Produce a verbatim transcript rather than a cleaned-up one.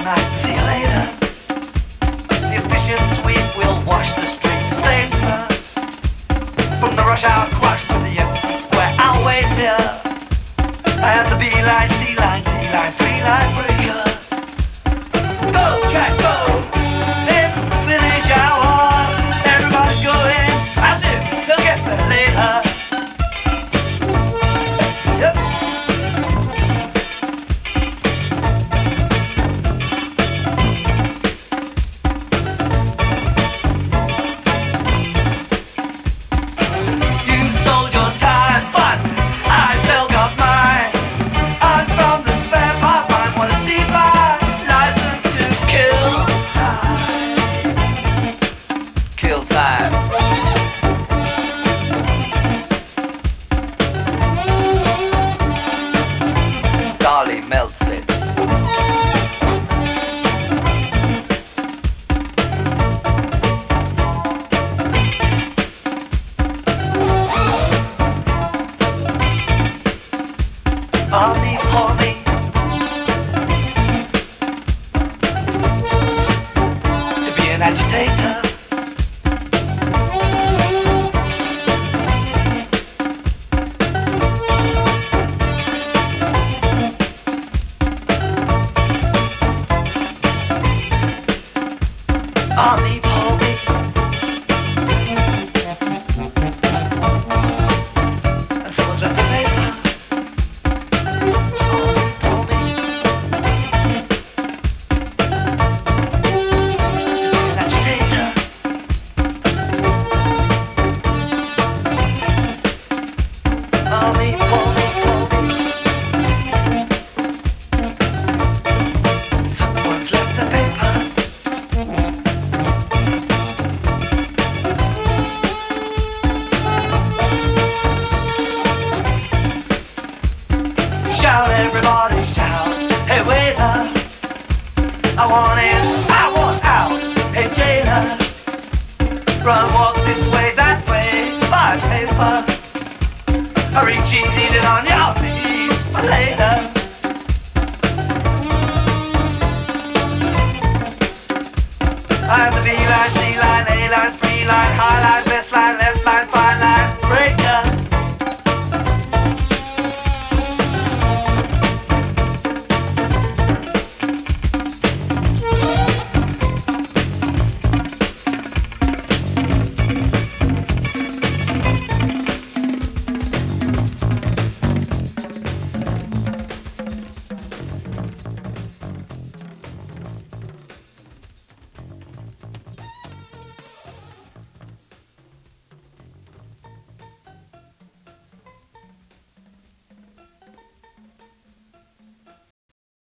night, see you later. The efficient sweep will wash the streets safer. From the rush hour crush to the empty square, I'll wait here. I am the B-line, C-line, D-line, three-line breaker. Go, cat, go! In the spinach hour, everybody's going as if they'll get there later. Yep. You sold your time, but I still got mine. I'm from the spare part, I wanna see my license to kill time. Kill time. Dolly melts it. Army, army. To be an agitator. Army, army. And someone's left the paper. Shout, everybody shout. Hey waiter, I want in, I want out. Hey jailer, run, walk this way, that way. Buy paper, hurry cheese, eat it on your knees for later. I'm the B-line, C-line, A-line, three-line, high-line,